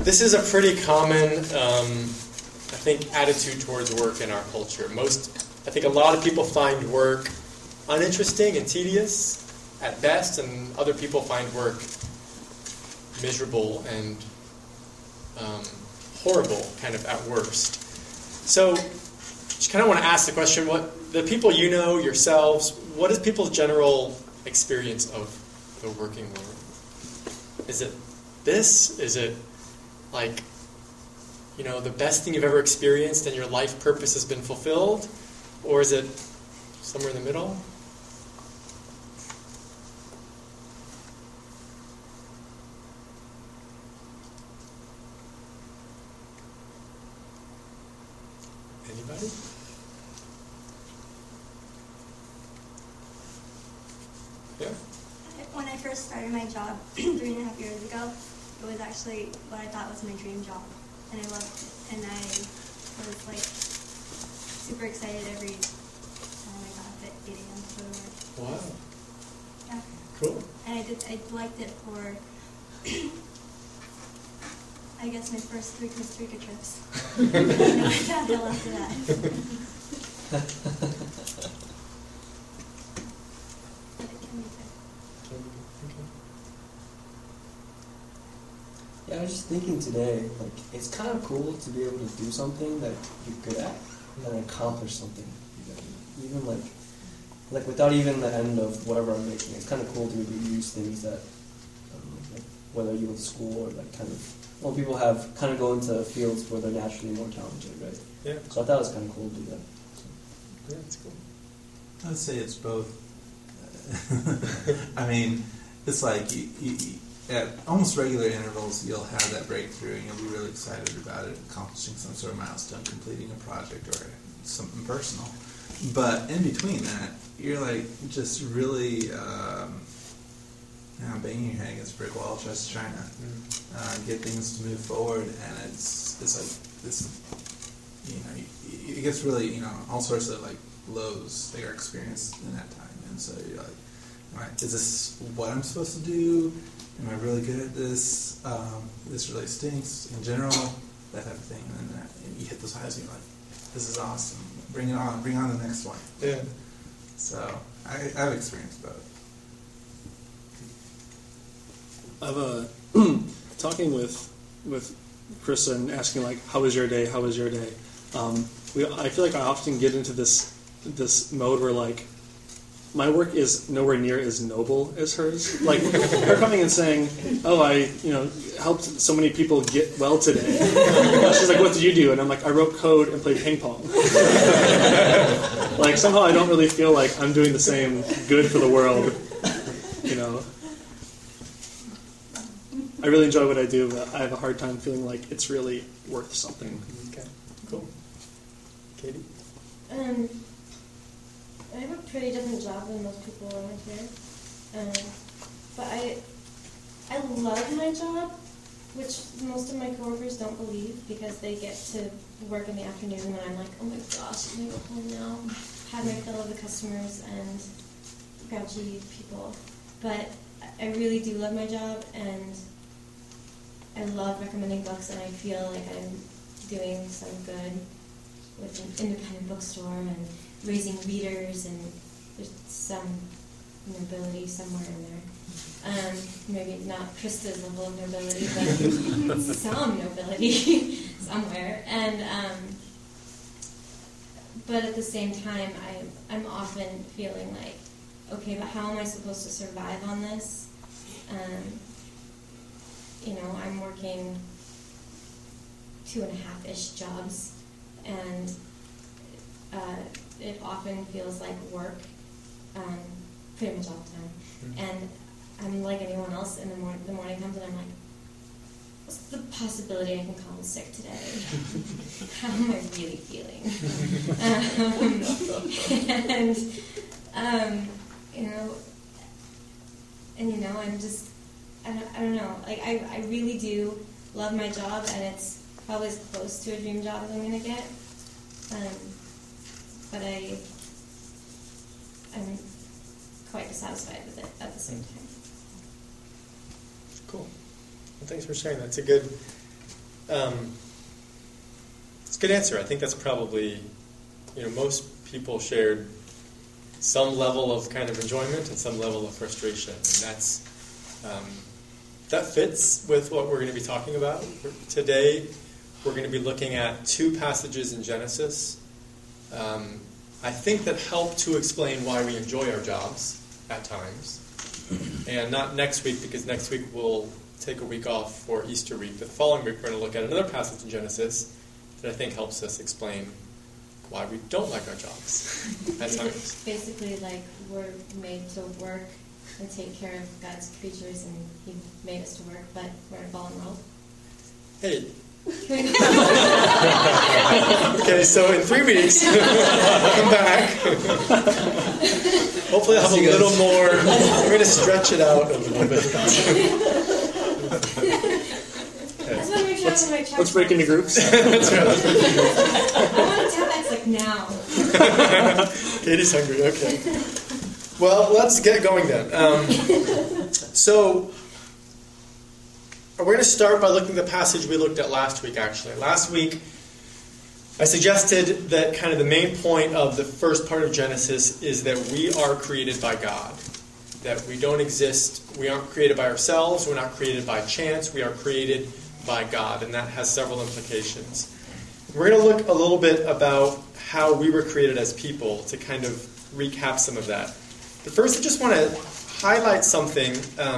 This is a pretty common, I think, attitude towards work in our culture. I think a lot of people find work uninteresting and tedious at best, and other people find work miserable and horrible, kind of at worst. So, just kind of want to ask the question: what the people you know, yourselves, what is people's general experience of the working world? Is it this? Is it like, the best thing you've ever experienced and your life purpose has been fulfilled? Or is it somewhere in the middle? Anybody? Yeah? When I first started my job 3.5 years ago, it was actually what I thought was my dream job. And I loved it. And I was super excited every time I got up at 8 a.m. to go to work. Wow. Yeah. Cool. And I liked it for, I guess, my first 3 Costa Rica trips. I got hell after that. But it can be good. Yeah, I was just thinking today, it's kind of cool to be able to do something that you're good at and accomplish something. Even without even the end of whatever I'm making, it's kind of cool to use things that, whether you go to school or people have kind of go into fields where they're naturally more talented, right? Yeah. So I thought it was kind of cool to do that. So. Yeah, it's cool. I'd say it's both. I mean, it's like you at almost regular intervals, you'll have that breakthrough and you'll be really excited about it, accomplishing some sort of milestone, completing a project or something personal. But in between that, you're just really banging your head against a brick wall, just trying to get things to move forward. And it's like this, it gets really, all sorts of lows that are experienced in that time. And so you're like, all right, is this what I'm supposed to do? Am I really good at this? This really stinks in general, that type of thing. And then you hit those highs and you're like, this is awesome. Bring it on. Bring on the next one. Yeah. So I've experienced both. I've talking with Krista and asking how was your day? How was your day? I feel like I often get into this mode where my work is nowhere near as noble as hers. Her coming and saying, "Oh, I helped so many people get well today." She's like, "What did you do?" And I'm like, "I wrote code and played ping pong." Somehow I don't really feel like I'm doing the same good for the world. I really enjoy what I do, but I have a hard time feeling like it's really worth something. Okay, cool. Katie? I have a pretty different job than most people around here. But I love my job, which most of my coworkers don't believe because they get to work in the afternoon and I'm like, oh my gosh, I'm going to go home now, have my fill of the customers and grouchy people. But I really do love my job and I love recommending books and I feel like I'm doing some good with an independent bookstore and raising readers, and there's some nobility somewhere in there. Maybe not Krista's level of nobility, but some nobility somewhere. And but at the same time, I'm often feeling like, okay, but how am I supposed to survive on this? I'm working 2.5-ish jobs, and it often feels like work pretty much all the time. Mm-hmm. And I'm like anyone else, in the morning comes and I'm like, what's the possibility I can call in sick today? How am I really feeling? I'm just, I don't know. I really do love my job, and it's probably as close to a dream job as I'm going to get. But I'm quite dissatisfied with it at the same time. Cool. Well, thanks for sharing. That's a good It's a good answer. I think that's probably, most people shared some level of kind of enjoyment and some level of frustration, and that fits with what we're going to be talking about today. We're going to be looking at 2 passages in Genesis. I think that help to explain why we enjoy our jobs at times. And not next week, because next week we'll take a week off for Easter week. But the following week we're going to look at another passage in Genesis that I think helps us explain why we don't like our jobs at times. Basically, like, we're made to work and take care of God's creatures, and He made us to work, but we're in a fallen world. Hey. Okay, so in 3 weeks, I'll come back. Hopefully I'll have a little more. We're going to stretch it out a little bit. Let's break into groups. That's right. I want to tap like now. Katie's hungry. Okay. Well, let's get going then. So we're going to start by looking at the passage we looked at last week, actually. Last week, I suggested that kind of the main point of the first part of Genesis is that we are created by God. That we don't exist, we aren't created by ourselves, we're not created by chance, we are created by God, and that has several implications. We're going to look a little bit about how we were created as people to kind of recap some of that. But first, I just want to highlight something.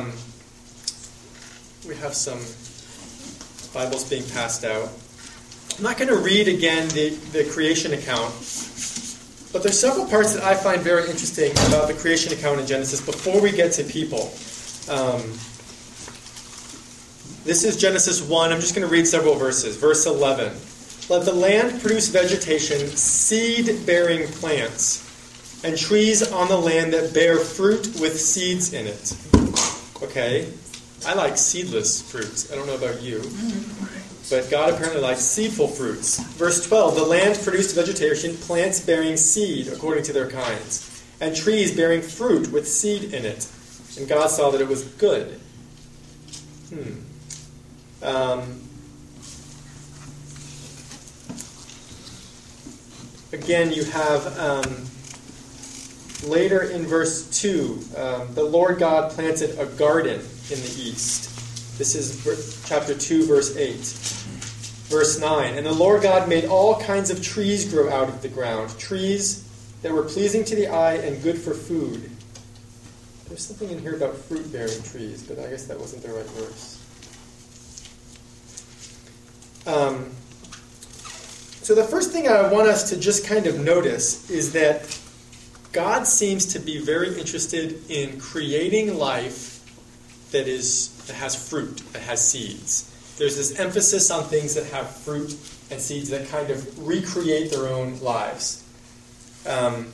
We have some Bibles being passed out. I'm not going to read again the creation account, but there's several parts that I find very interesting about the creation account in Genesis before we get to people. This is Genesis 1. I'm just going to read several verses. Verse 11. Let the land produce vegetation, seed-bearing plants, and trees on the land that bear fruit with seeds in it. Okay. I like seedless fruits. I don't know about you. But God apparently likes seedful fruits. Verse 12. The land produced vegetation, plants bearing seed according to their kinds, and trees bearing fruit with seed in it. And God saw that it was good. Again, you have later in verse 2, the Lord God planted a garden in the east. This is chapter 2, verse 8. Verse 9, and the Lord God made all kinds of trees grow out of the ground, trees that were pleasing to the eye and good for food. There's something in here about fruit-bearing trees, but I guess that wasn't the right verse. So the first thing I want us to just kind of notice is that God seems to be very interested in creating life that has fruit, that has seeds. There's this emphasis on things that have fruit and seeds that kind of recreate their own lives. And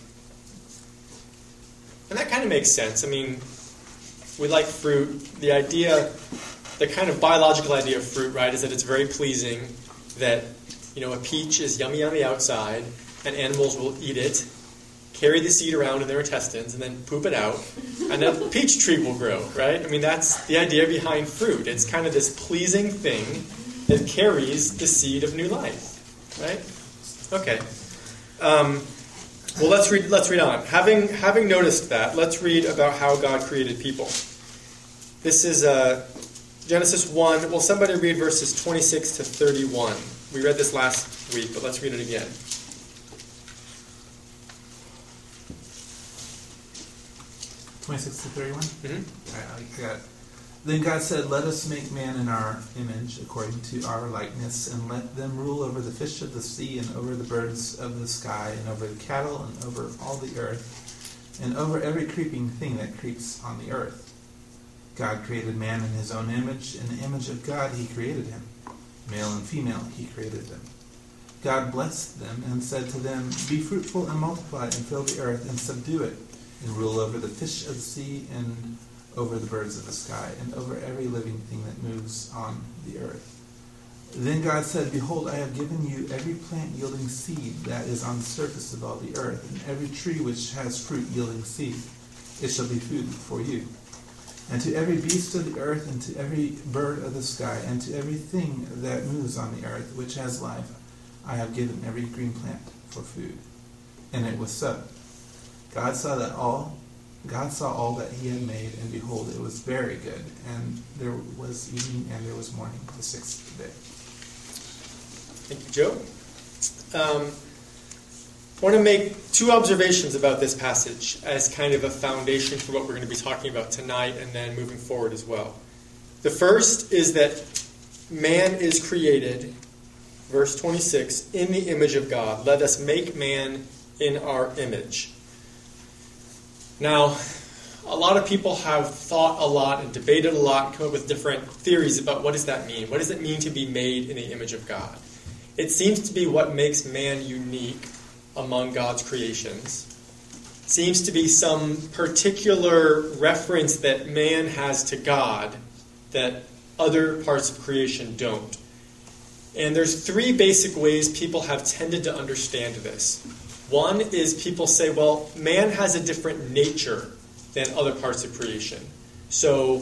that kind of makes sense. I mean, we like fruit. The kind of biological idea of fruit, right, is that it's very pleasing, that, a peach is yummy on the outside, and animals will eat it, carry the seed around in their intestines, and then poop it out, and a peach tree will grow, right? I mean, that's the idea behind fruit. It's kind of this pleasing thing that carries the seed of new life, right? Okay. Well, let's read on. Having noticed that, let's read about how God created people. This is Genesis 1. Will somebody read verses 26 to 31? We read this last week, but let's read it again. To 31? Mm-hmm. I got it. Then God said, let us make man in our image, according to our likeness, and let them rule over the fish of the sea, and over the birds of the sky, and over the cattle, and over all the earth, and over every creeping thing that creeps on the earth. God created man in his own image. In the image of God he created him. Male and female he created them. God blessed them and said to them, be fruitful and multiply, and fill the earth, and subdue it, and rule over the fish of the sea, and over the birds of the sky, and over every living thing that moves on the earth. Then God said, behold, I have given you every plant yielding seed that is on the surface of all the earth, and every tree which has fruit yielding seed. It shall be food for you. And to every beast of the earth, and to every bird of the sky, and to everything that moves on the earth, which has life, I have given every green plant for food. And it was so. God saw all that he had made, and behold, it was very good. And there was evening and there was morning, the sixth day. Thank you, Joe. I want to make two observations about this passage as kind of a foundation for what we're going to be talking about tonight and then moving forward as well. The first is that man is created, verse 26, in the image of God. Let us make man in our image. Now, a lot of people have thought a lot and debated a lot and come up with different theories about what does that mean? What does it mean to be made in the image of God? It seems to be what makes man unique among God's creations. Seems to be some particular reference that man has to God that other parts of creation don't. And there's three basic ways people have tended to understand this. One is people say, well, man has a different nature than other parts of creation. So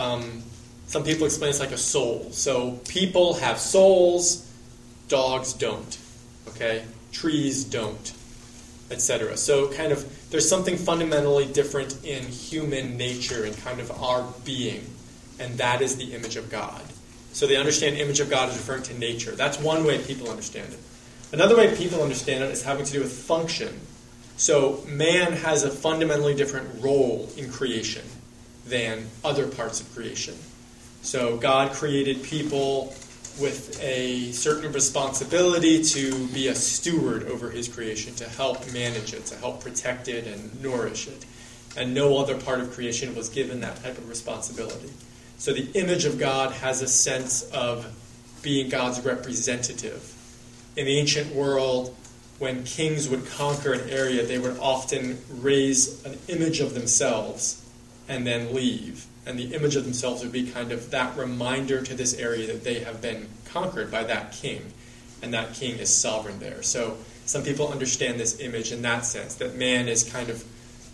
some people explain it's like a soul. So people have souls, dogs don't. Okay? Trees don't, etc. So kind of there's something fundamentally different in human nature and kind of our being, and that is the image of God. So they understand image of God is referring to nature. That's one way people understand it. Another way people understand it is having to do with function. So man has a fundamentally different role in creation than other parts of creation. So God created people with a certain responsibility to be a steward over his creation, to help manage it, to help protect it and nourish it. And no other part of creation was given that type of responsibility. So the image of God has a sense of being God's representative. In the ancient world, when kings would conquer an area, they would often raise an image of themselves and then leave. And the image of themselves would be kind of that reminder to this area that they have been conquered by that king. And that king is sovereign there. So some people understand this image in that sense, that man is kind of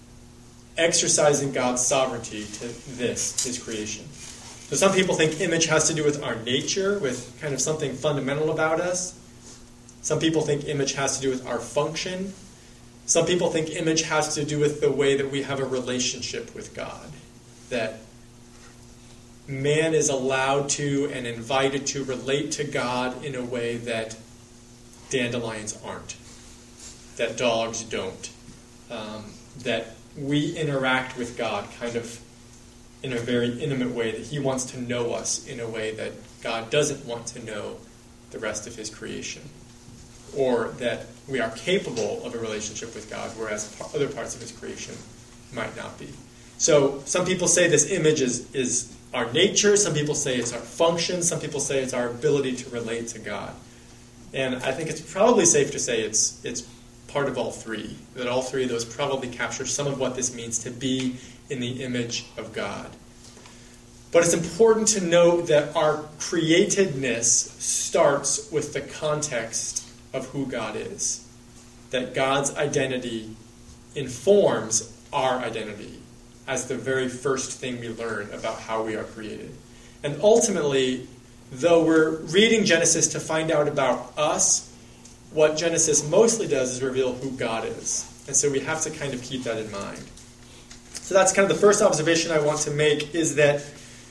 exercising God's sovereignty to this, his creation. So some people think image has to do with our nature, with kind of something fundamental about us. Some people think image has to do with our function. Some people think image has to do with the way that we have a relationship with God. That man is allowed to and invited to relate to God in a way that dandelions aren't, that dogs don't, that we interact with God kind of in a very intimate way, that he wants to know us in a way that God doesn't want to know the rest of his creation, or that we are capable of a relationship with God, whereas other parts of his creation might not be. So some people say this image is our nature, some people say it's our function, some people say it's our ability to relate to God. And I think it's probably safe to say it's part of all three, that all three of those probably capture some of what this means to be in the image of God. But it's important to note that our createdness starts with the context of who God is. That God's identity informs our identity as the very first thing we learn about how we are created. And ultimately, though we're reading Genesis to find out about us, what Genesis mostly does is reveal who God is. And so we have to kind of keep that in mind. So that's kind of the first observation I want to make, is that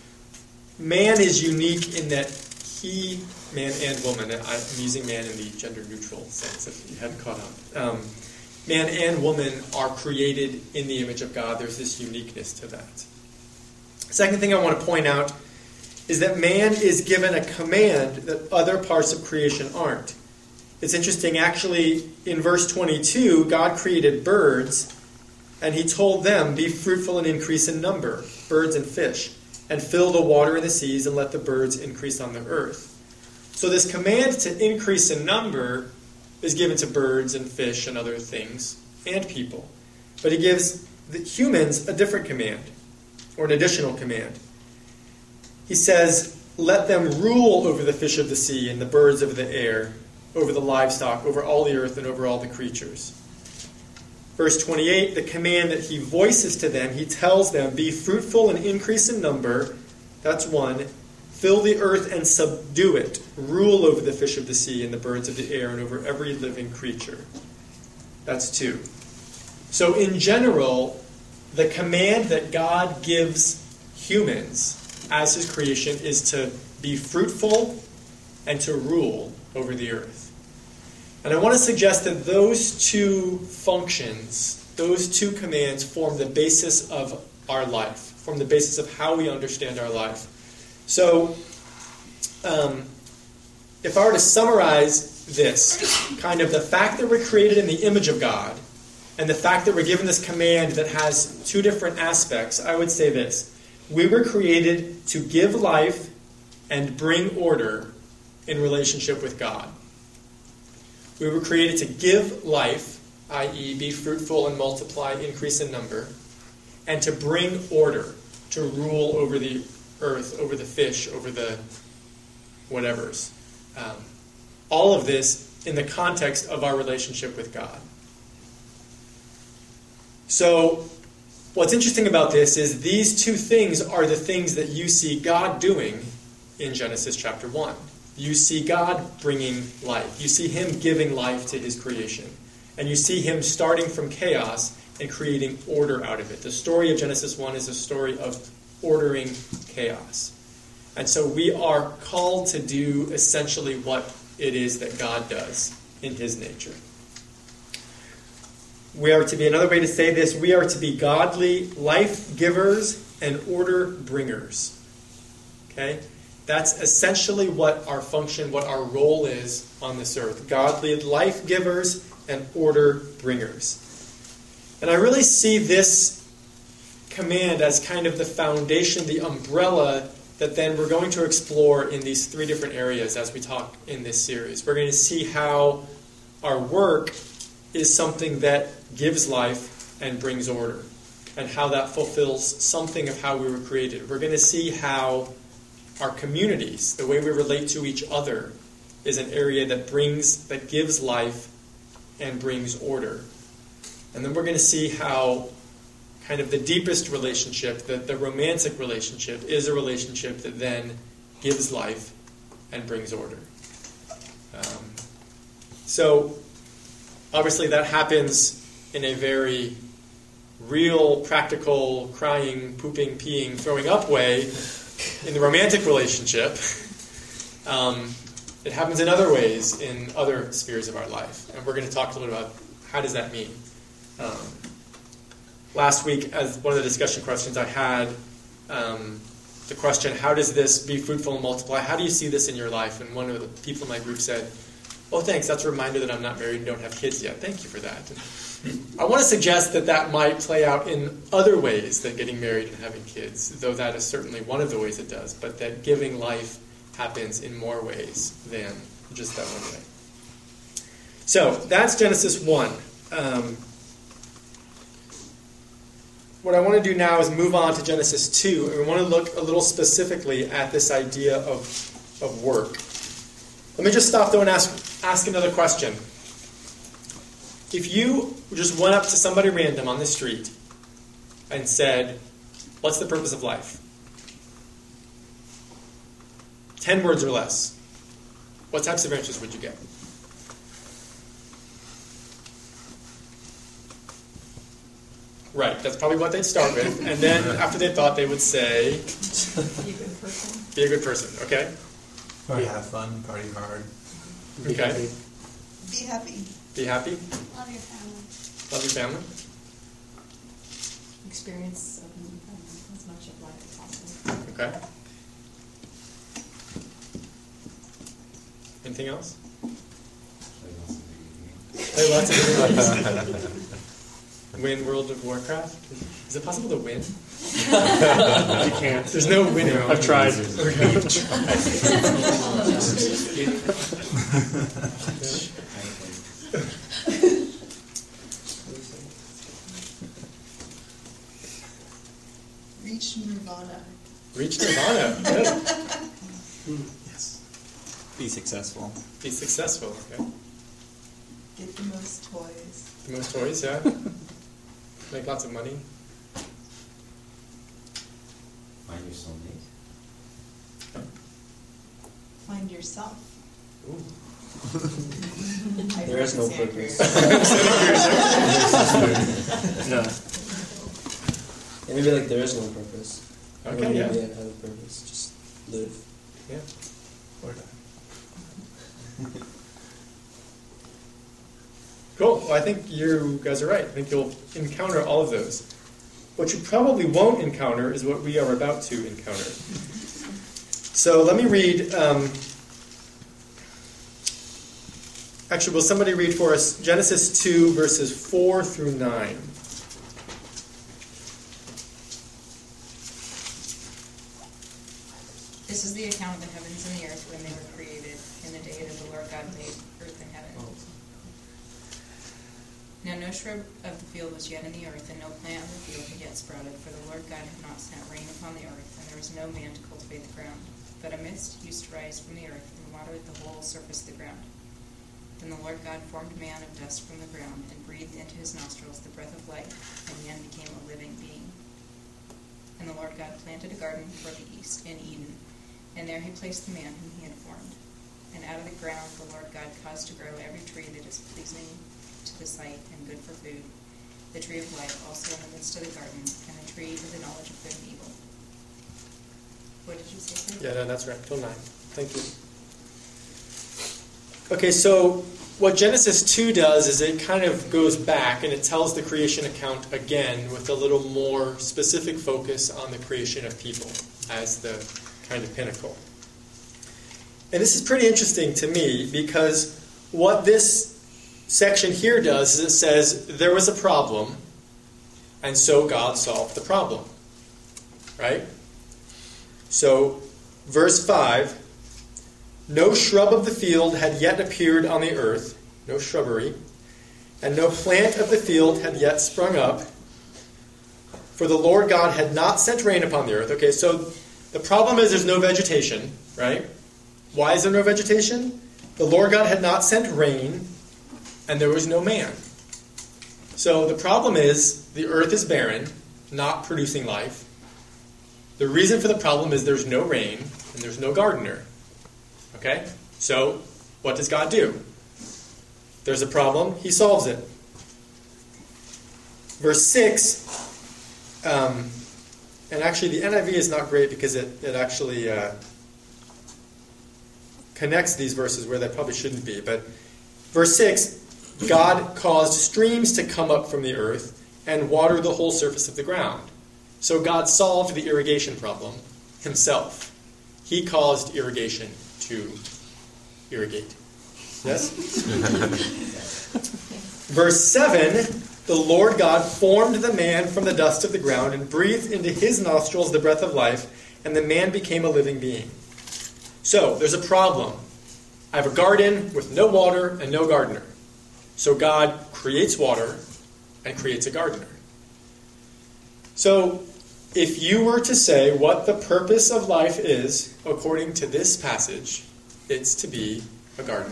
man is unique in that he, man and woman, and I'm using man in the gender-neutral sense if you hadn't caught on. Man and woman are created in the image of God. There's this uniqueness to that. Second thing I want to point out is that man is given a command that other parts of creation aren't. It's interesting, actually, in verse 22, God created birds, and he told them, be fruitful and increase in number, birds and fish, and fill the water in the seas and let the birds increase on the earth. So this command to increase in number is given to birds and fish and other things and people. But he gives the humans a different command, or an additional command. He says, let them rule over the fish of the sea and the birds of the air, over the livestock, over all the earth, and over all the creatures. Verse 28, the command that he voices to them, he tells them, be fruitful and increase in number. That's 1. Fill the earth and subdue it. Rule over the fish of the sea and the birds of the air and over every living creature. That's 2. So in general, the command that God gives humans as his creation is to be fruitful and to rule over the earth. And I want to suggest that those 2 functions, those 2 commands, form the basis of our life, form the basis of how we understand our life. So, if I were to summarize this, kind of the fact that we're created in the image of God, and the fact that we're given this command that has 2 different aspects, I would say this. We were created to give life and bring order in relationship with God. We were created to give life, i.e. be fruitful and multiply, increase in number, and to bring order, to rule over the earth, over the fish, over the whatevers. All of this in the context of our relationship with God. So, what's interesting about this is these 2 things are the things that you see God doing in Genesis chapter 1. You see God bringing life. You see him giving life to his creation. And you see him starting from chaos and creating order out of it. The story of Genesis 1 is a story of ordering chaos. And so we are called to do essentially what it is that God does in his nature. We are to be, another way to say this, we are to be godly life givers and order bringers. Okay? That's essentially what our function, what our role is on this earth. Godly life givers and order bringers. And I really see this command as kind of the foundation, the umbrella that then we're going to explore in these 3 different areas as we talk in this series. We're going to see how our work is something that gives life and brings order, and how that fulfills something of how we were created. We're going to see how our communities, the way we relate to each other, is an area that gives life and brings order. And then we're going to see how kind of the deepest relationship, the romantic relationship, is a relationship that then gives life and brings order. So, obviously that happens in a very real, practical, crying, pooping, peeing, throwing up way in the romantic relationship. It happens in other ways in other spheres of our life. And we're going to talk a little bit about how does that mean. Last week, as one of the discussion questions I had, the question, how does this be fruitful and multiply? How do you see this in your life? And one of the people in my group said, oh, thanks, that's a reminder that I'm not married and don't have kids yet. Thank you for that. I want to suggest that might play out in other ways than getting married and having kids, though that is certainly one of the ways it does, but that giving life happens in more ways than just that one way. So, that's Genesis 1. What I want to do now is move on to Genesis 2, and we want to look a little specifically at this idea of work. Let me just stop though and ask another question. If you just went up to somebody random on the street and said, what's the purpose of life? 10 words or less. What types of answers would you get? Right, that's probably what they'd start with. And then after they thought, they would say... Be a good person. Be a good person, okay? Or have fun, party hard. Okay. Be happy. Be happy. Love your family. Love your family. Experience as much of life as possible. Okay. Anything else? Play lots of video games. Win World of Warcraft? Is it possible to win? You can't. There's no winning. I've tried. Reach nirvana. Reach nirvana. Good. Yes. Be successful. Be successful. Okay. Get the most toys. The most toys, yeah. Make lots of money. Find your soulmate. Find yourself. Ooh. There is no purpose. Yeah. And maybe like there is no purpose. Okay, Maybe yeah. I have a purpose. Just live. Yeah. Or die. Cool. Well, I think you guys are right. I think you'll encounter all of those. What you probably won't encounter is what we are about to encounter. So let me read. Actually, will somebody read for us Genesis 2, verses 4 through 9? This is the account of the heavens and the earth when they were created, in the day that the Lord God made earth and heaven. Now no shrub of the field was yet in the earth, and no plant of the field had yet sprouted, for the Lord God had not sent rain upon the earth, and there was no man to cultivate the ground. But a mist used to rise from the earth, and watered the whole surface of the ground. Then the Lord God formed man of dust from the ground, and breathed into his nostrils the breath of life, and man became a living being. And the Lord God planted a garden toward the east in Eden, and there he placed the man whom he had formed. And out of the ground the Lord God caused to grow every tree that is pleasing to the sight and good for food, the tree of life also in the midst of the garden, and the tree of the knowledge of good and evil. What did you say, sir? Yeah, no, that's right. Till 9. Thank you. Okay, so what Genesis 2 does is it kind of goes back and it tells the creation account again with a little more specific focus on the creation of people as the kind of pinnacle. And this is pretty interesting to me because what this section here does is it says there was a problem and so God solved the problem. Right? So, verse 5, no shrub of the field had yet appeared on the earth, no shrubbery, and no plant of the field had yet sprung up, for the Lord God had not sent rain upon the earth. Okay, so the problem is there's no vegetation, right? Why is there no vegetation? The Lord God had not sent rain, and there was no man. So the problem is the earth is barren, not producing life. The reason for the problem is there's no rain, and there's no gardener. Okay? So, what does God do? There's a problem, he solves it. Verse 6, and actually the NIV is not great because it actually connects these verses where they probably shouldn't be. But verse 6, God caused streams to come up from the earth and water the whole surface of the ground. So God solved the irrigation problem himself. He caused irrigation to irrigate. Yes? Verse 7, the Lord God formed the man from the dust of the ground and breathed into his nostrils the breath of life, and the man became a living being. So, there's a problem. I have a garden with no water and no gardener. So God creates water and creates a gardener. So, if you were to say what the purpose of life is, according to this passage, it's to be a gardener.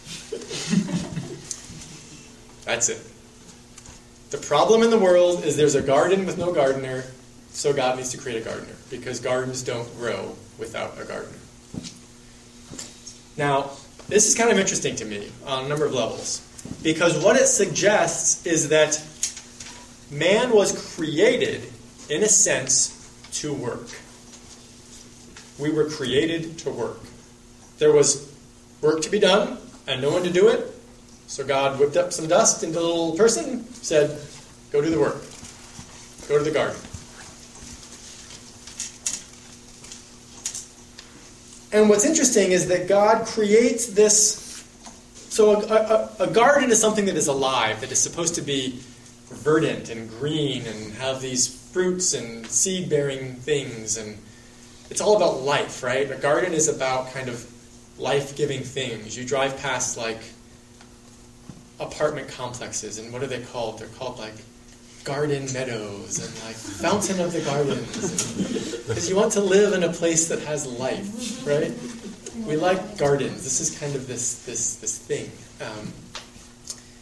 That's it. The problem in the world is there's a garden with no gardener, so God needs to create a gardener, because gardens don't grow without a gardener. Now, this is kind of interesting to me on a number of levels, because what it suggests is that man was created, in a sense, to work. We were created to work. There was work to be done, and no one to do it. So God whipped up some dust into a little person, said, go do the work. Go to the garden. And what's interesting is that God creates this. So a garden is something that is alive, that is supposed to be verdant and green and have these fruits and seed-bearing things. And it's all about life, right? A garden is about kind of life-giving things. You drive past, like, apartment complexes, and what are they called? They're called, like, garden meadows and, like, fountain of the gardens. Because you want to live in a place that has life, right? We like gardens. This is kind of this thing.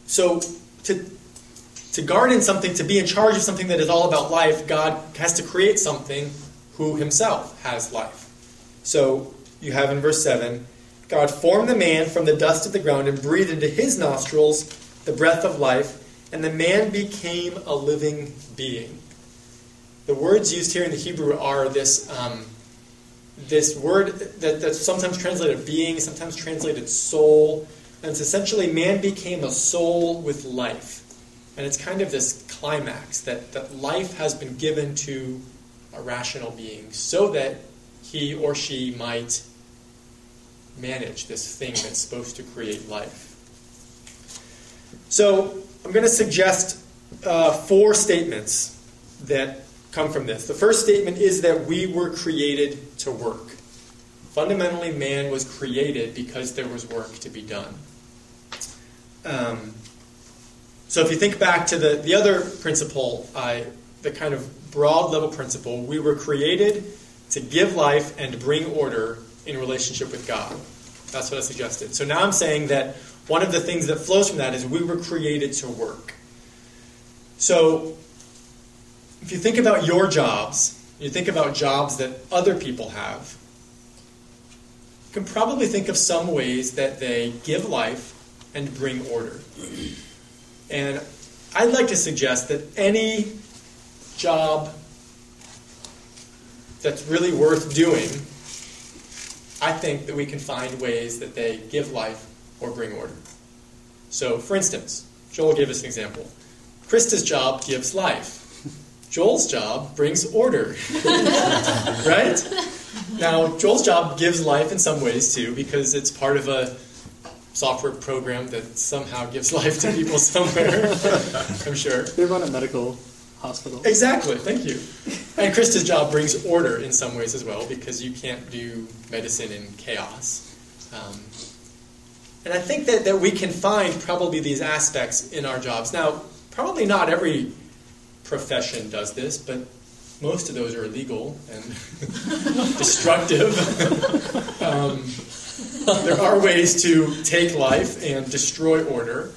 So to garden something, to be in charge of something that is all about life, God has to create something who himself has life. So you have in verse 7, God formed the man from the dust of the ground and breathed into his nostrils the breath of life, and the man became a living being. The words used here in the Hebrew are this word that's sometimes translated being, sometimes translated soul. And it's essentially man became a soul with life. And it's kind of this climax that life has been given to a rational being so that he or she might manage this thing that's supposed to create life. So I'm going to suggest 4 statements that come from this. The first statement is that we were created to work. Fundamentally, man was created because there was work to be done. So if you think back to the other principle, the kind of broad level principle, we were created to give life and to bring order in relationship with God. That's what I suggested. So now I'm saying that one of the things that flows from that is we were created to work. So if you think about your jobs, you think about jobs that other people have, you can probably think of some ways that they give life and bring order. And I'd like to suggest that any job that's really worth doing, I think that we can find ways that they give life or bring order. So, for instance, Joel gave us an example. Krista's job gives life. Joel's job brings order. Right? Now, Joel's job gives life in some ways, too, because it's part of a software program that somehow gives life to people somewhere, I'm sure. They run a medical hospital. Exactly, thank you. And Krista's job brings order in some ways as well, because you can't do medicine in chaos. And I think that we can find probably these aspects in our jobs. Now, probably not every profession does this, but most of those are illegal and destructive. There are ways to take life and destroy order.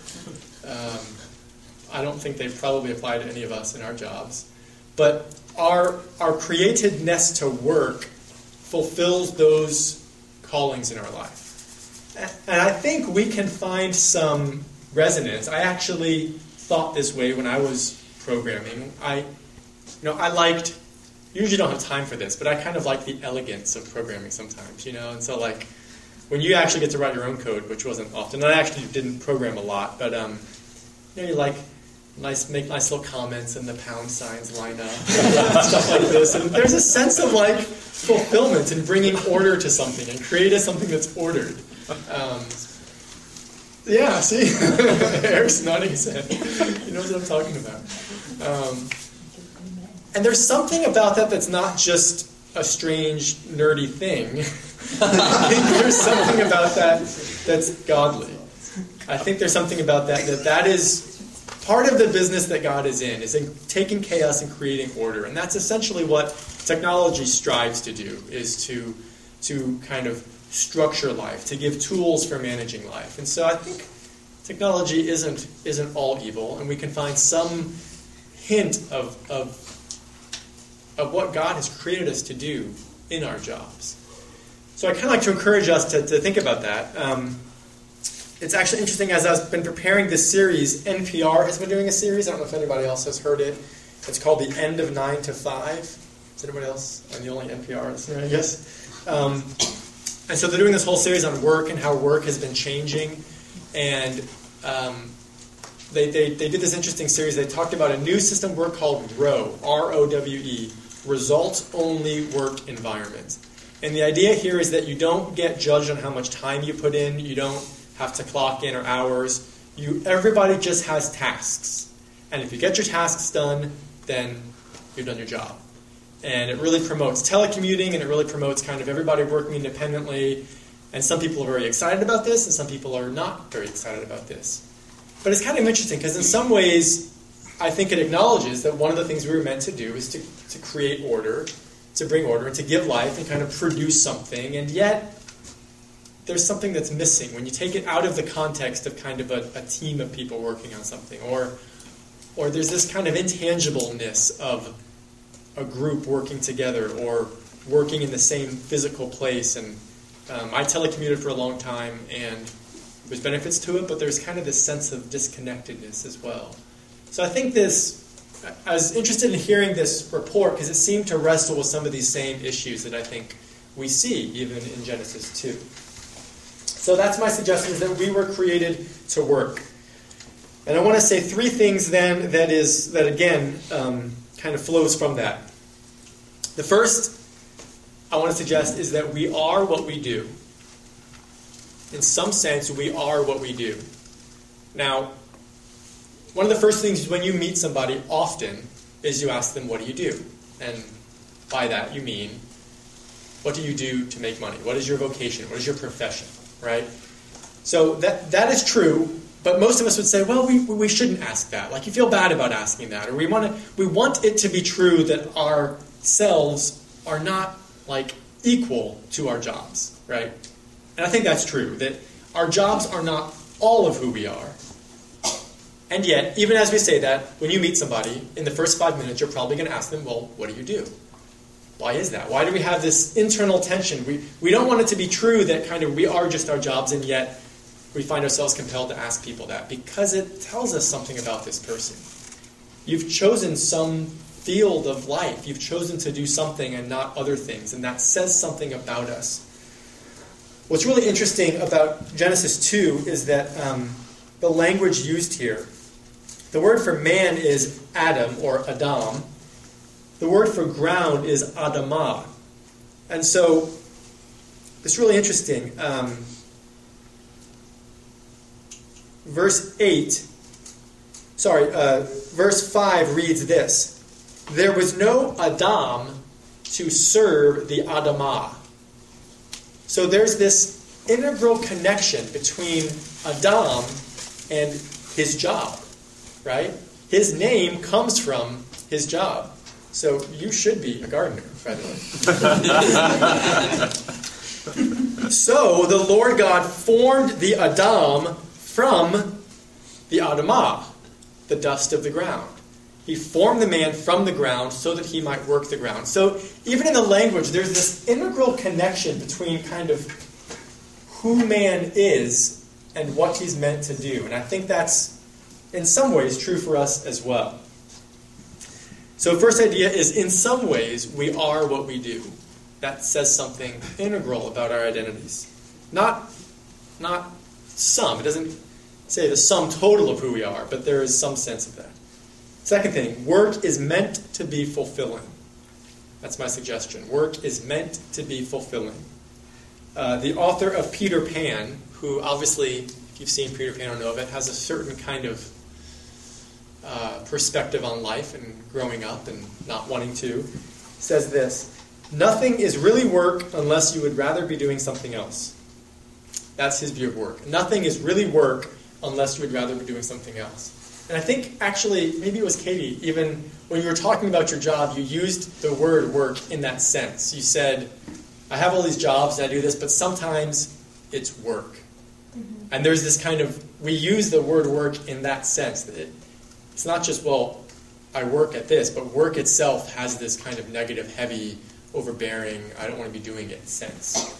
I don't think they probably apply to any of us in our jobs. But our createdness to work fulfills those callings in our life. And I think we can find some resonance. I actually thought this way when I was programming. I liked, usually don't have time for this, but I kind of like the elegance of programming sometimes, and so like when you actually get to write your own code, which wasn't often, I actually didn't program a lot, but you like make nice little comments and the pound signs line up, stuff like this, and there's a sense of like fulfillment in bringing order to something and creating something that's ordered. Yeah, see? Eric's nodding his head. He knows what I'm talking about. And there's something about that that's not just a strange, nerdy thing. I think there's something about that that's godly. I think there's something about that is part of the business that God is in taking chaos and creating order. And that's essentially what technology strives to do, is to kind of structure life, to give tools for managing life. And so I think technology isn't all evil, and we can find some hint of what God has created us to do in our jobs. So I kind of like to encourage us to think about that. It's actually interesting, as I've been preparing this series, NPR has been doing a series. I don't know if anybody else has heard it. It's called The End of 9 to 5. Is anybody else? I'm the only NPR listener, I guess. And so they're doing this whole series on work and how work has been changing. And they did this interesting series. They talked about a new system of work called ROWE, R-O-W-E, Results-Only Work Environment. And the idea here is that you don't get judged on how much time you put in. You don't have to clock in or hours. Everybody just has tasks. And if you get your tasks done, then you've done your job. And it really promotes telecommuting, and it really promotes kind of everybody working independently. And some people are very excited about this, and some people are not very excited about this. But it's kind of interesting, because in some ways, I think it acknowledges that one of the things we were meant to do is to create order, to bring order, and to give life and kind of produce something. And yet, there's something that's missing when you take it out of the context of kind of a team of people working on something, or there's this kind of intangibleness of a group working together or working in the same physical place. And I telecommuted for a long time, and there's benefits to it, but there's kind of this sense of disconnectedness as well. So I think I was interested in hearing this report because it seemed to wrestle with some of these same issues that I think we see even in Genesis 2. So that's my suggestion, is that we were created to work. And I want to say three things then that again kind of flows from that. The first I want to suggest is that we are what we do. In some sense, we are what we do. Now, one of the first things when you meet somebody often is you ask them, what do you do? And by that you mean, what do you do to make money? What is your vocation? What is your profession? Right? So that is true, but most of us would say, well, we shouldn't ask that. Like, you feel bad about asking that. Or we want it to be true that our selves are not like equal to our jobs, right? And I think that's true, that our jobs are not all of who we are. And yet, even as we say that, when you meet somebody, in the first 5 minutes, you're probably going to ask them, well, what do you do? Why is that? Why do we have this internal tension? We don't want it to be true that kind of we are just our jobs, and yet we find ourselves compelled to ask people that, because it tells us something about this person. You've chosen some field of life. You've chosen to do something and not other things, and that says something about us. What's really interesting about Genesis 2 is that the language used here, the word for man is Adam or Adam. The word for ground is Adamah. And so it's really interesting. Verse 5 reads this: there was no Adam to serve the Adamah. So there's this integral connection between Adam and his job, right? His name comes from his job. So you should be a gardener, by the way. So the Lord God formed the Adam from the Adamah, the dust of the ground. He formed the man from the ground so that he might work the ground. So even in the language, there's this integral connection between kind of who man is and what he's meant to do. And I think that's, in some ways, true for us as well. So first idea is, in some ways, we are what we do. That says something integral about our identities. Not some. It doesn't say the sum total of who we are, but there is some sense of that. Second thing, work is meant to be fulfilling. That's my suggestion. Work is meant to be fulfilling. The author of Peter Pan, who obviously, if you've seen Peter Pan or know of it, has a certain kind of perspective on life and growing up and not wanting to, says this: nothing is really work unless you would rather be doing something else. That's his view of work. Nothing is really work unless you would rather be doing something else. And I think, actually, maybe it was Katie, even when you were talking about your job, you used the word work in that sense. You said, I have all these jobs and I do this, but sometimes it's work. Mm-hmm. And there's this kind of, we use the word work in that sense. That it's not just, well, I work at this, but work itself has this kind of negative, heavy, overbearing, I don't want to be doing it sense.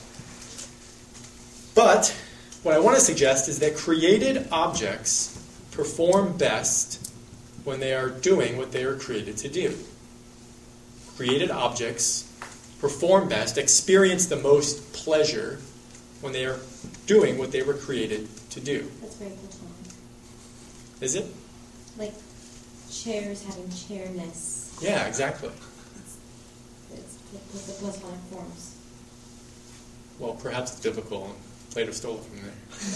But what I want to suggest is that created objects perform best when they are doing what they are created to do. Created objects perform best, experience the most pleasure when they are doing what they were created to do. That's very Platonic. Is it? Like chairs having chairness. Yeah, exactly. It's the Platonic forms. Well, perhaps it's biblical, and Plato stole it from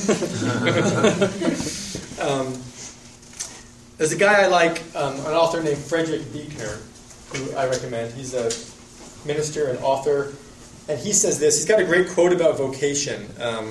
there. There's a guy I like, an author named Friedrich Buechner, who I recommend. He's a minister and author, and he says this. He's got a great quote about vocation.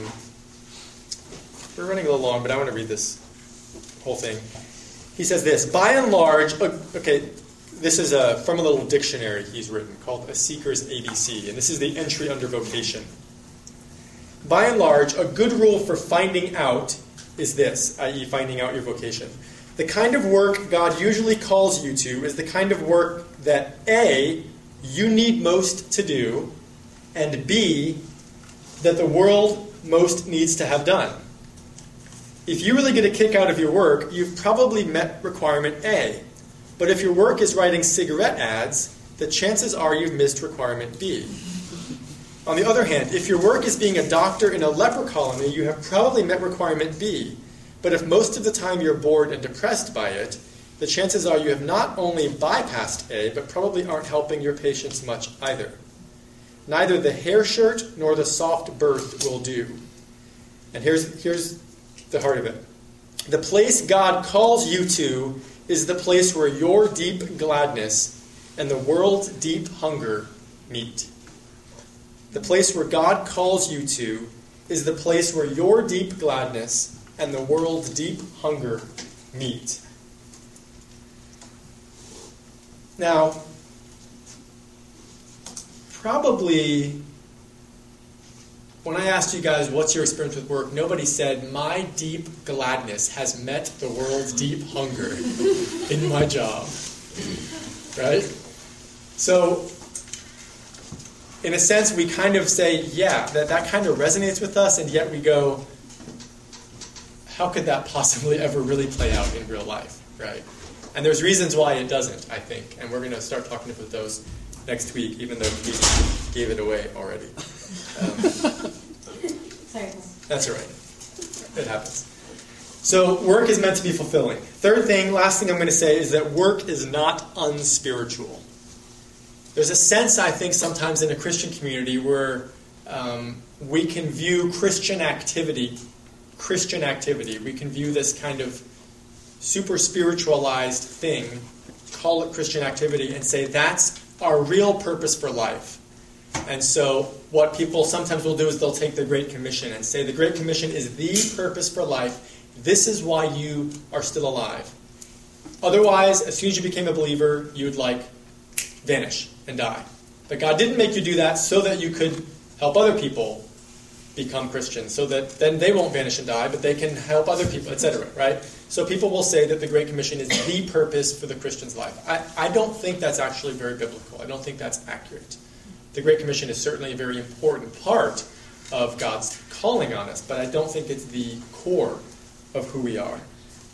We're running a little long, but I want to read this whole thing. He says this: by and large, okay, this is from a little dictionary he's written called A Seeker's ABC, and this is the entry under vocation. by and large, a good rule for finding out is this, i.e. finding out your vocation. The kind of work God usually calls you to is the kind of work that A, you need most to do, and B, that the world most needs to have done. If you really get a kick out of your work, you've probably met requirement A. But if your work is writing cigarette ads, the chances are you've missed requirement B. On the other hand, if your work is being a doctor in a leper colony, you have probably met requirement B. But if most of the time you're bored and depressed by it, the chances are you have not only bypassed A, but probably aren't helping your patients much either. Neither the hair shirt nor the soft berth will do. And here's the heart of it. The place God calls you to is the place where your deep gladness and the world's deep hunger meet. The place where God calls you to is the place where your deep gladness and the world's deep hunger meet. Now, probably when I asked you guys what's your experience with work, nobody said, my deep gladness has met the world's deep hunger in my job. Right? So, in a sense, we kind of say, yeah, that kind of resonates with us, and yet we go, how could that possibly ever really play out in real life, right? And there's reasons why it doesn't, I think, and we're going to start talking about those next week, even though we gave it away already. Sorry. That's all right. It happens. So work is meant to be fulfilling. Last thing I'm going to say is that work is not unspiritual. There's a sense, I think, sometimes in a Christian community where we can view Christian activity, we can view this kind of super spiritualized thing, call it Christian activity, and say that's our real purpose for life. And so what people sometimes will do is they'll take the Great Commission and say the Great Commission is the purpose for life. This is why you are still alive. Otherwise, as soon as you became a believer, you would vanish and die. But God didn't make you do that so that you could help other people become Christians, so that then they won't vanish and die, but they can help other people, etc. Right? So people will say that the Great Commission is the purpose for the Christian's life. I don't think that's actually very biblical. I don't think that's accurate. The Great Commission is certainly a very important part of God's calling on us, but I don't think it's the core of who we are.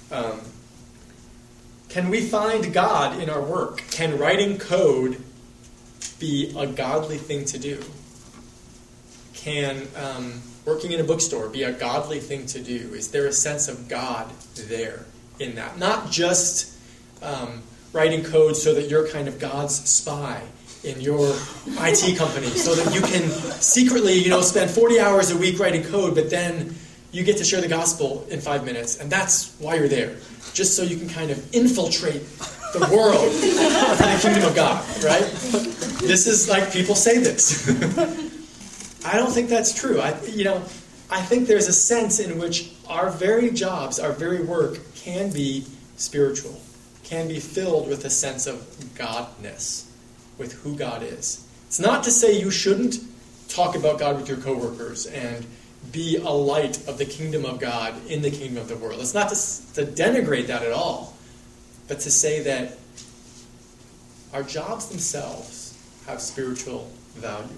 Can we find God in our work? Can writing code be a godly thing to do? Can working in a bookstore be a godly thing to do? Is there a sense of God there in that? Not just writing code so that you're kind of God's spy in your IT company, so that you can secretly, spend 40 hours a week writing code, but then you get to share the gospel in 5 minutes, and that's why you're there, just so you can kind of infiltrate the world for the kingdom of God, right? This is people say this. I don't think that's true. I think there's a sense in which our very jobs, our very work can be spiritual, can be filled with a sense of godness, with who God is. It's not to say you shouldn't talk about God with your coworkers and be a light of the kingdom of God in the kingdom of the world. It's not to denigrate that at all, but to say that our jobs themselves have spiritual value.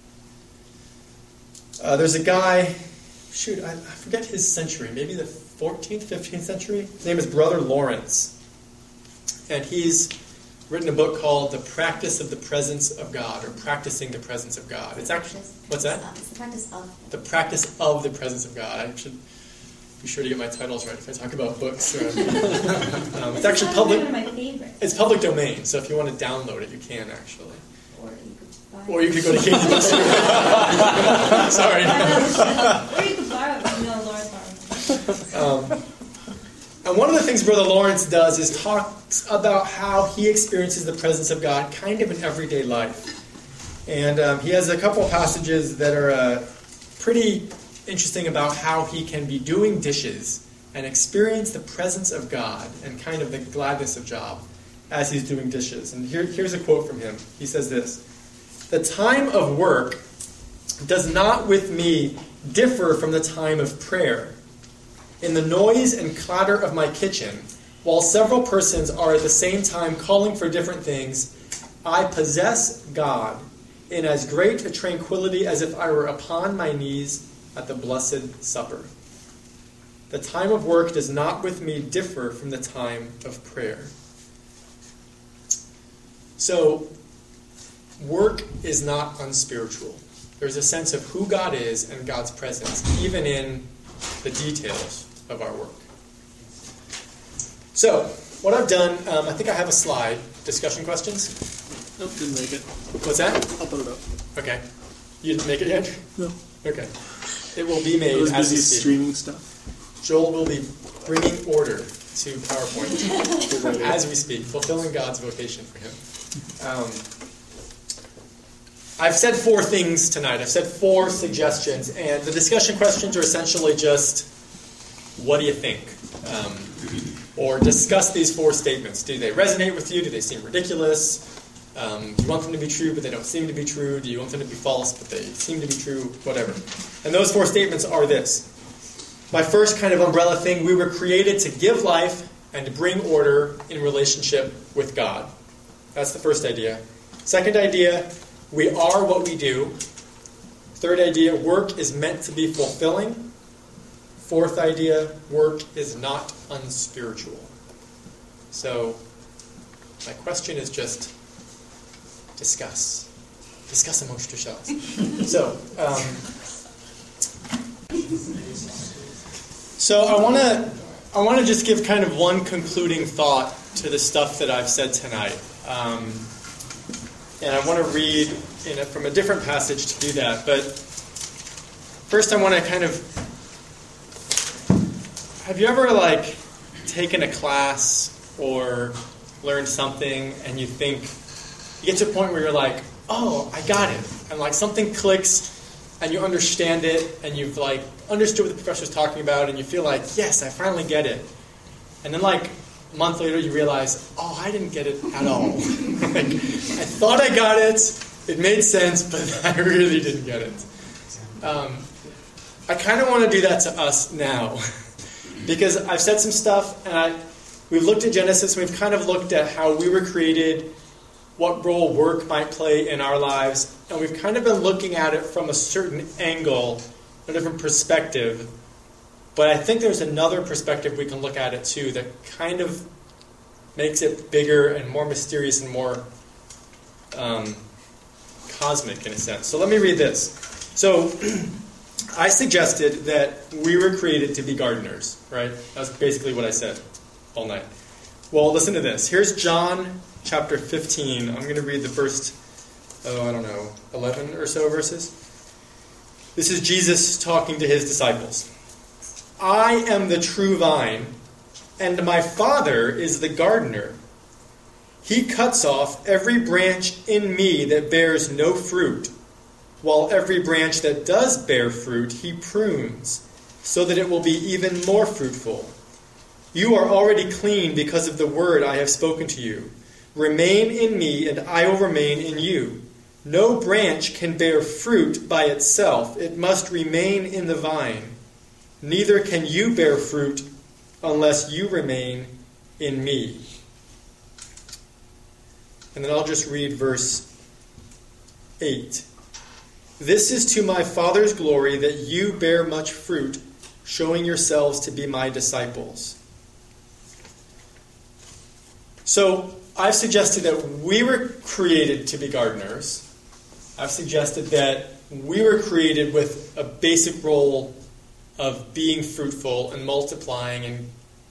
There's a guy, I forget his century, maybe the 14th, 15th century. His name is Brother Lawrence. And he's written a book called The Practice of the Presence of God, or Practicing the Presence of God. It's actually, what's that? It's the practice of. The Practice of the Presence of God. I should be sure to get my titles right if I talk about books. It's actually public. One of my favorites. It's public domain, so if you want to download it, you can actually. Or you could buy Or you could go to Katie's bookstore. Sorry. Or you could borrow it. Lawrence borrowed. And one of the things Brother Lawrence does is talks about how he experiences the presence of God kind of in everyday life. And he has a couple of passages that are pretty interesting about how he can be doing dishes and experience the presence of God and kind of the gladness of job as he's doing dishes. And here's a quote from him. He says this: "The time of work does not with me differ from the time of prayer. In the noise and clatter of my kitchen, while several persons are at the same time calling for different things, I possess God in as great a tranquility as if I were upon my knees at the Blessed Supper. The time of work does not with me differ from the time of prayer. So, work is not unspiritual. There's a sense of who God is and God's presence, even in the details of our work. So, what I've done, I think I have a slide. Discussion questions? Nope, didn't make it. What's that? I'll put it up. Okay. You didn't make it yet? No. Okay. It will be made I was as we busy speak. streaming stuff. Joel will be bringing order to PowerPoint as we speak, fulfilling God's vocation for him. I've said 4 things tonight. I've said 4 suggestions, and the discussion questions are essentially just, what do you think? Or discuss these 4 statements. Do they resonate with you? Do they seem ridiculous? Do you want them to be true, but they don't seem to be true? Do you want them to be false, but they seem to be true? Whatever. And those 4 statements are this. My first kind of umbrella thing, we were created to give life and to bring order in relationship with God. That's the first idea. Second idea, we are what we do. Third idea, work is meant to be fulfilling. Fourth idea, work is not unspiritual. So, my question is just discuss. Discuss amongst yourselves. So I want to just give kind of one concluding thought to the stuff that I've said tonight. And I want to read from a different passage to do that. But first I want to kind of... Have you ever, taken a class or learned something and you think... You get to a point where you're like, oh, I got it. And, something clicks and you understand it and you've, understood what the professor's talking about and you feel like, yes, I finally get it. And then, a month later you realize, oh, I didn't get it at all. I thought I got it. It made sense, but I really didn't get it. I kind of want to do that to us now. Because I've said some stuff, and we've looked at Genesis, and we've kind of looked at how we were created, what role work might play in our lives, and we've kind of been looking at it from a certain angle, a different perspective. But I think there's another perspective we can look at it too that kind of makes it bigger and more mysterious and more cosmic in a sense. So let me read this. So I suggested that we were created to be gardeners, right? That's basically what I said all night. Well, listen to this. Here's John chapter 15. I'm going to read the first, 11 or so verses. This is Jesus talking to his disciples. I am the true vine, and my Father is the gardener. He cuts off every branch in me that bears no fruit, while every branch that does bear fruit he prunes, so that it will be even more fruitful. You are already clean because of the word I have spoken to you. Remain in me, and I will remain in you. No branch can bear fruit by itself. It must remain in the vine. Neither can you bear fruit unless you remain in me. And then I'll just read verse 8. This is to my Father's glory that you bear much fruit, showing yourselves to be my disciples. So I've suggested that we were created to be gardeners. I've suggested that we were created with a basic role of being fruitful and multiplying and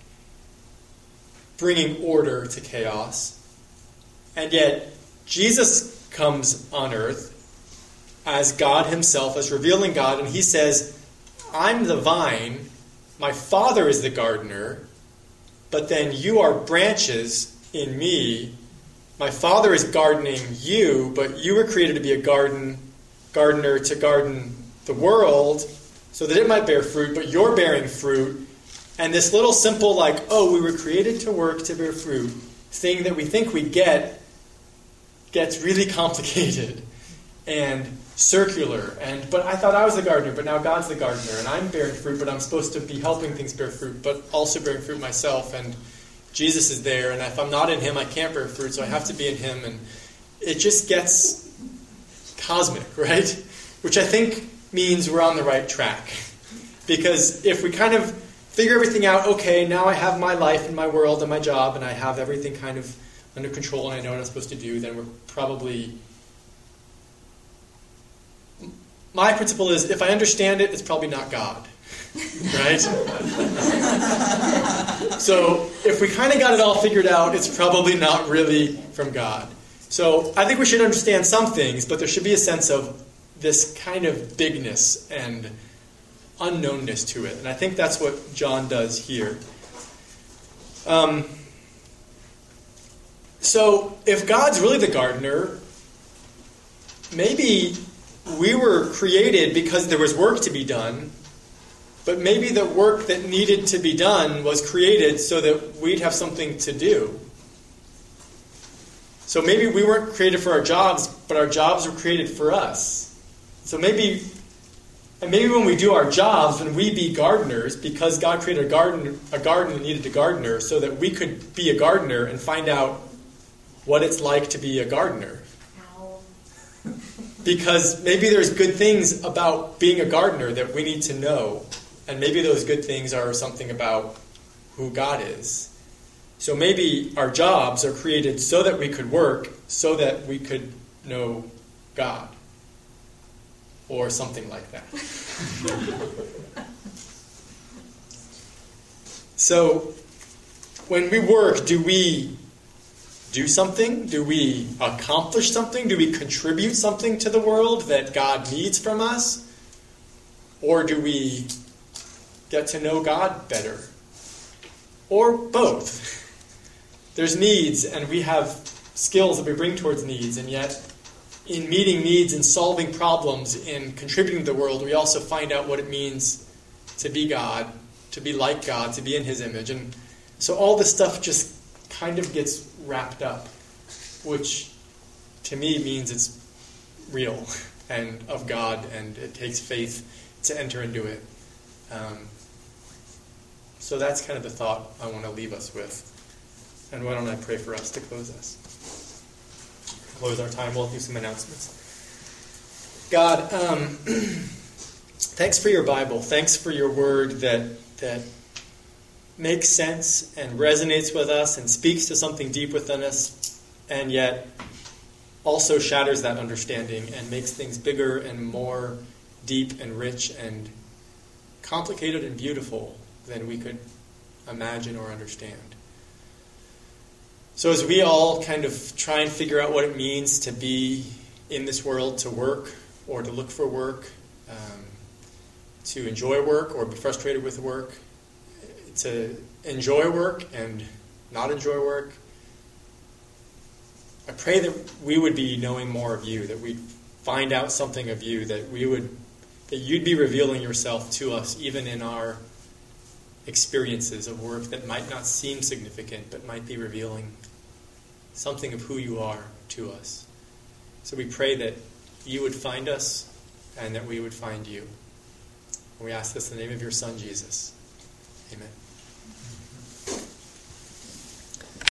bringing order to chaos. And yet, Jesus comes on earth as God himself, as revealing God, and he says, I'm the vine, my Father is the gardener, but then you are branches in me. My Father is gardening you, but you were created to be a gardener to garden the world so that it might bear fruit, but you're bearing fruit. And this little simple, we were created to work to bear fruit, thing that we think we get, gets really complicated. And circular. But I thought I was the gardener, but now God's the gardener, and I'm bearing fruit, but I'm supposed to be helping things bear fruit, but also bearing fruit myself. And Jesus is there, and if I'm not in him, I can't bear fruit, so I have to be in him. And it just gets cosmic, right? Which I think means we're on the right track. Because if we kind of figure everything out, okay, now I have my life and my world and my job, and I have everything kind of under control, and I know what I'm supposed to do, then we're probably... My principle is, if I understand it, it's probably not God. Right? So, if we kind of got it all figured out, it's probably not really from God. So, I think we should understand some things, but there should be a sense of this kind of bigness and unknownness to it. And I think that's what John does here. So, if God's really the gardener, maybe we were created because there was work to be done, but maybe the work that needed to be done was created so that we'd have something to do. So maybe we weren't created for our jobs, but our jobs were created for us. So maybe when we do our jobs, when we be gardeners, because God created a garden and needed a gardener, so that we could be a gardener and find out what it's like to be a gardener. Because maybe there's good things about being a gardener that we need to know. And maybe those good things are something about who God is. So maybe our jobs are created so that we could work, so that we could know God. Or something like that. So, when we work, do we do something? Do we accomplish something? Do we contribute something to the world that God needs from us? Or do we get to know God better? Or both? There's needs, and we have skills that we bring towards needs, and yet in meeting needs and solving problems, in contributing to the world, we also find out what it means to be God, to be like God, to be in his image. And so all this stuff just kind of gets wrapped up, which to me means it's real and of God, and it takes faith to enter into it. So that's kind of the thought I want to leave us with. And why don't I pray for us to close us? Close our time. We'll do some announcements. God, thanks for your Bible. Thanks for your word that makes sense and resonates with us and speaks to something deep within us, and yet also shatters that understanding and makes things bigger and more deep and rich and complicated and beautiful than we could imagine or understand. So as we all kind of try and figure out what it means to be in this world, to work or to look for work, to enjoy work or be frustrated with work, to enjoy work and not enjoy work, I pray that we would be knowing more of you, that we'd find out something of you, that you'd be revealing yourself to us even in our experiences of work that might not seem significant, but might be revealing something of who you are to us. So we pray that you would find us and that we would find you. And we ask this in the name of your Son, Jesus. Amen.